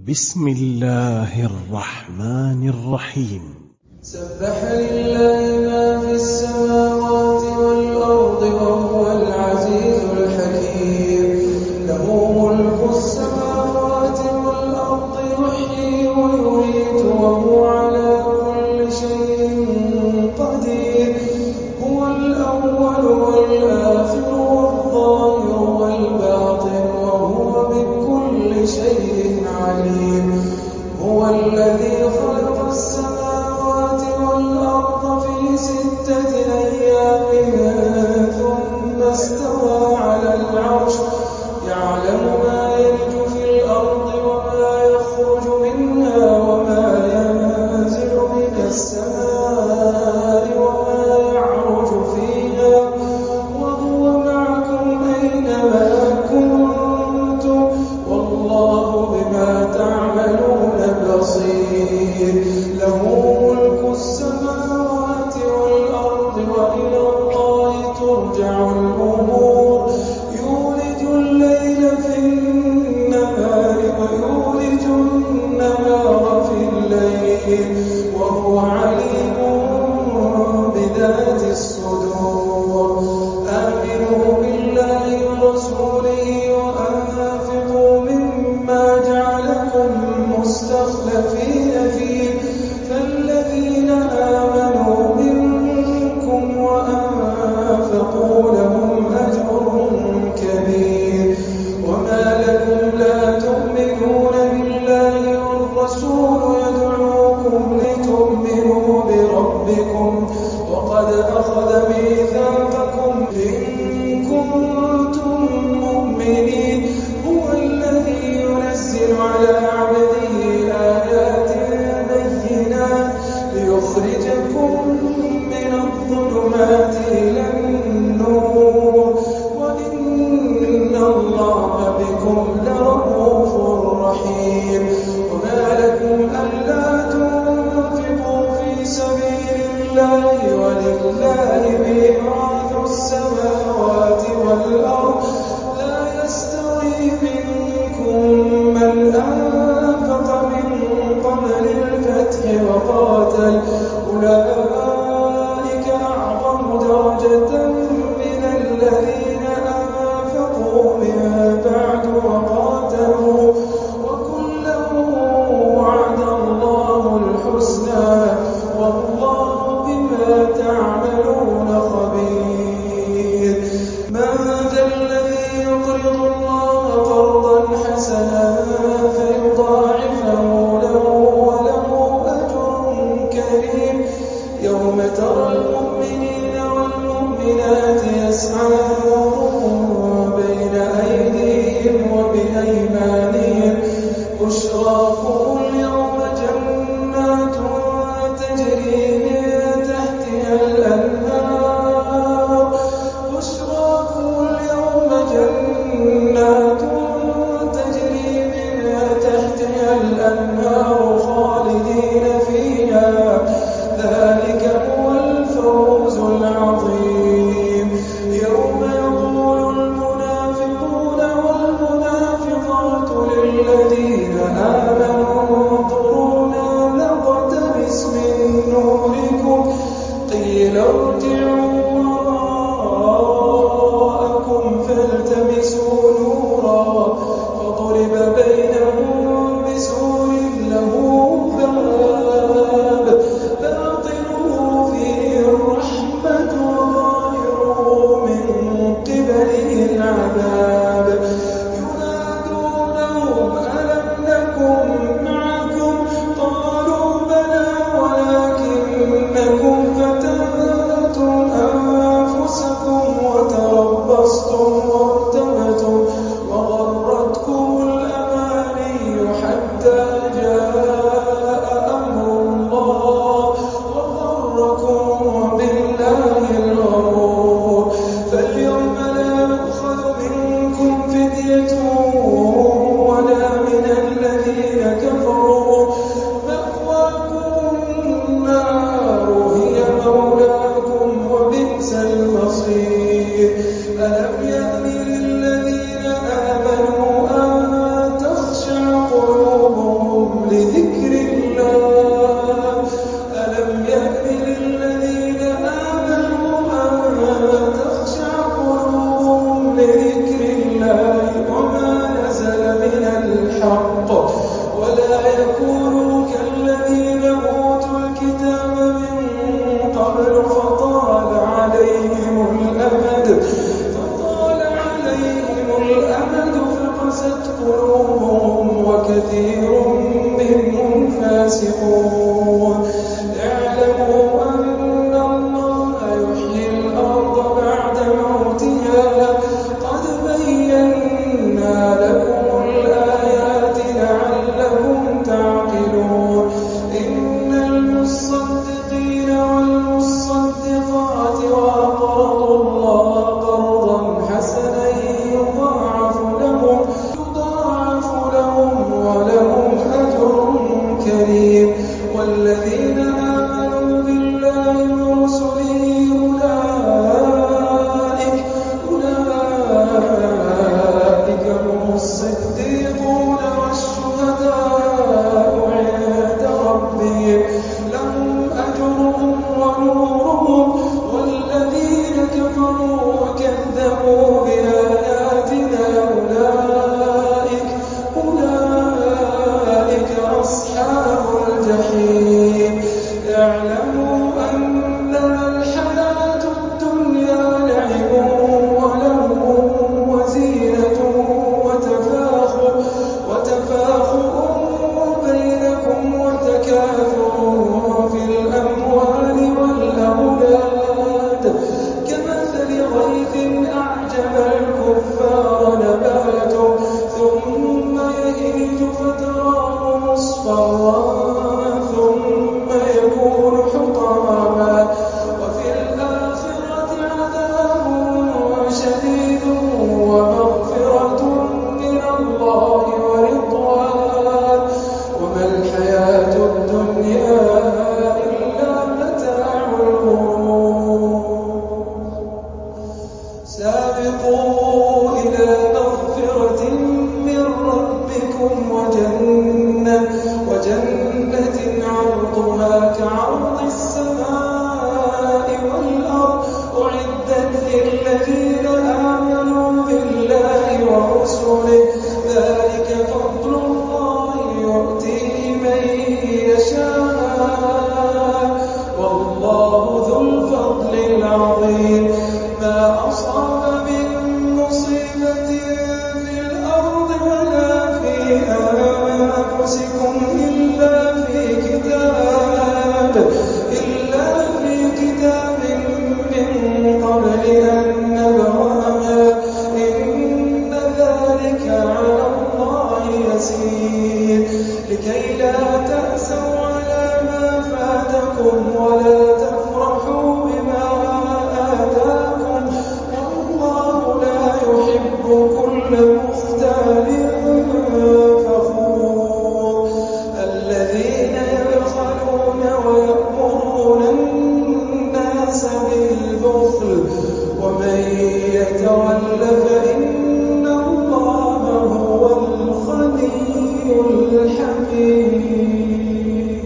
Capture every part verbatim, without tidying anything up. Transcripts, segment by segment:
بسم الله الرحمن الرحيم. سبح لله ما في السماوات والأرض وهو العزيز الحكيم. له ملك السماوات والأرض يحيي ويميت وهو على كل شيء قدير. هو الأول والآخر والظاهر والباطن وهو بكل شيء عليم. هو الذي خلق السماوات والأرض في ستة أيام ثم استوى على العرش يعلم ما يلج في الأرض وما يخرج منها وما ينزل من السماء وما يعرج فيها وهو معكم أينما كنتم والله بما تعملون بصير. وجنة عرضها كعرض السماء والأرض أعدت للذين آمنوا بالله ورسله ذلك فضل الله يؤتيه من يشاء والله ذو الفضل العظيم ما أصاب من مصيبة في الأرض ولا في أنفسكم إلا في كتاب إلا في كتاب من قبل أن نبرأها إن ذلك على الله يسير لكي لا تأسوا على ما فاتكم ولا تفرحوا بما آتاكم والله لا يحب كل مختال فخور الذين يبخلون ويأمرون الناس بالبخل ومن يتول فإن الله هو الغني الحميد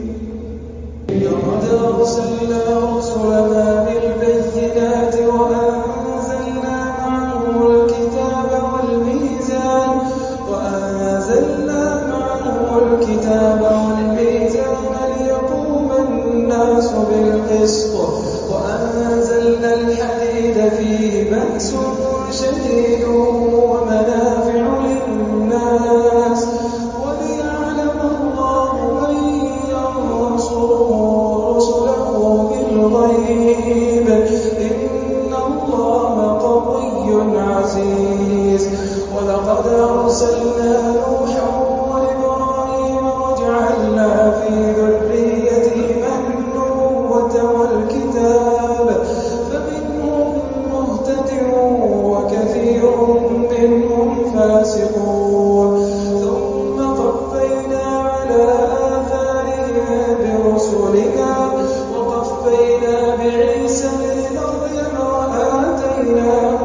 لقد أرسلنا رسلنا بالبينات وأنزلنا معهم الكتاب والميزان وأنزلنا معهم الكتاب والميزان ليقوم الناس بالقسط وأنزلنا الحديد فيه بأس شديد ومنافع للناس وليعلم الله من ينصره رسله بالغيب إن الله قوي عزيز ولقد أرسلنا نوحا وإبراهيم وجعلنا في ذريتهما النبوة والكتاب فمنهم مهتد وكثير منهم فاسقون ثم قفينا على آثارهم برسلنا وقفينا بعيسى ابن مريم وآتيناه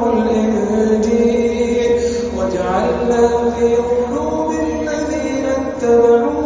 الإنجيل وجعلنا في قلوب الذين اتبعوه